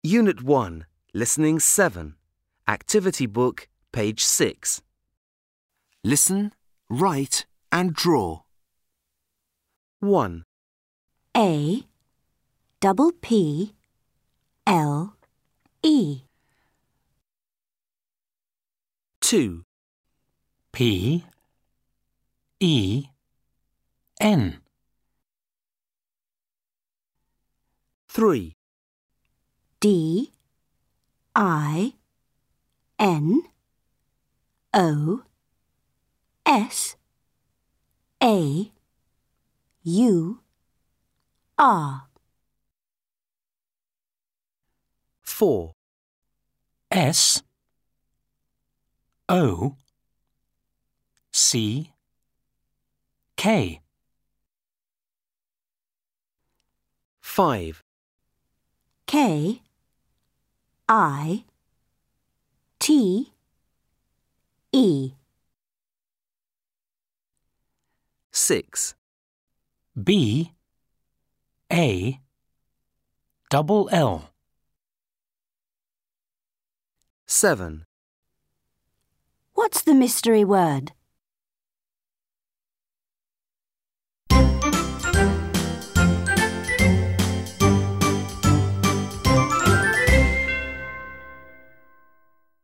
Unit 1, Listening 7, Activity Book, page 6. Listen, write and draw. 1, A double P L E 2, P E N 3, D I N O S A U R 4, S O C K 5, K I T E 6, B A double L 7, What's the mystery word?